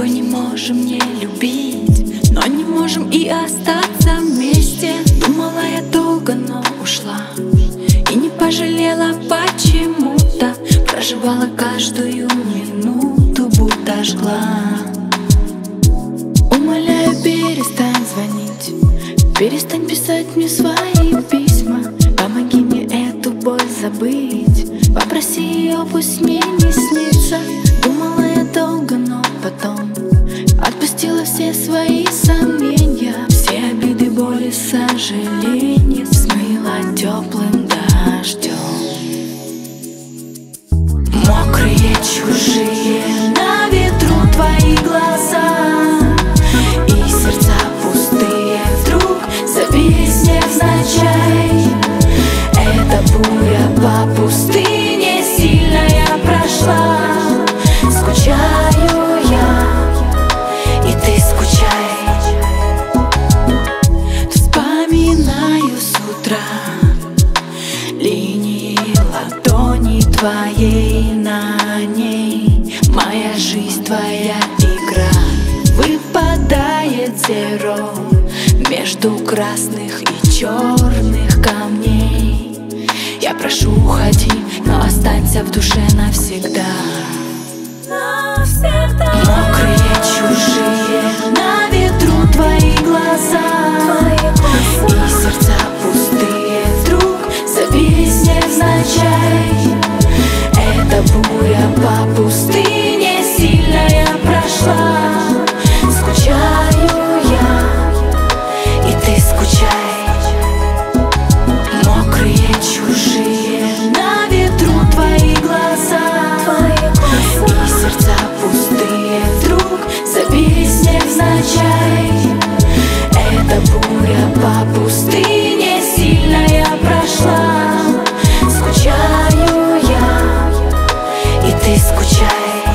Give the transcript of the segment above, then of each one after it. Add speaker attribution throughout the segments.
Speaker 1: не можем не любить, но не можем и остаться вместе. Думала я долго, но ушла и не пожалела почему-то. Проживала каждую минуту, будто жгла. Умоляю, перестань звонить, перестань писать мне свои письма. Помоги мне эту боль забыть, попроси ее, пусть мне не снится. Думала я долго, но потом отпустила все свои сомнения. Все обиды, боли, сожаления смыла теплым дождем. Мокрые, чужие, на ветру твои глаза, и сердца пустые вдруг забились невзначай. Эта буря по пустыне сильная прошла. Скучаю я, и ты скучай. Вспоминаю с утра линии ладони твоей, на ней моя жизнь, твоя игра. Выпадает зеро между красных и черных камней. Я прошу, уходи, но останься в душе навсегда. Мокрые, чужие, на ветру твои глаза, и сердца пустые вдруг забились невзначай. Эта буря по пустыне сильная прошла. Скучаю я, и ты скучай. Мокрые, чужие, на ветру твои глаза, и сердца пустые вдруг забились невзначай. Эта буря по пустыне сильная прошла. Скучаю я, и ты скучай.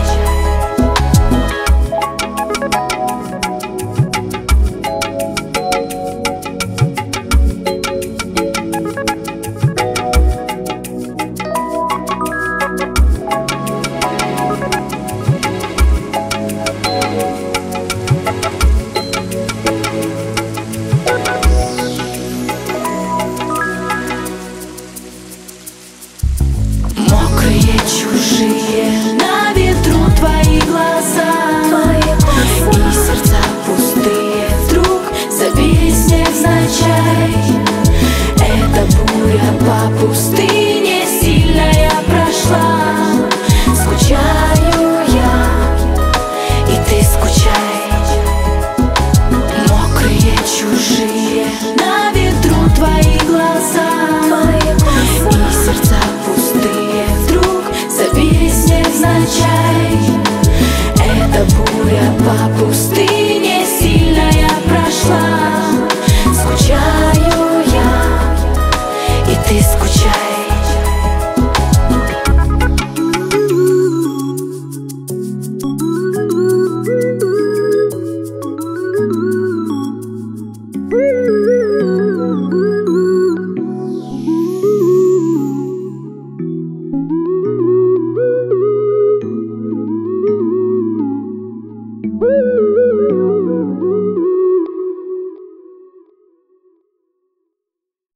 Speaker 1: Мокрые, чужие, на ветру твои глаза, и сердца пустые вдруг забились невзначай. Эта буря по пустыне сильная прошла. Скучаю я, и ты скучай. Мокрые, чужие, на ветру твои глаза, и сердца пустые вдруг забились невзначай. Эта буря по пустыне сильная прошла. Скучаю я, и ты скучай.
Speaker 2: Woo!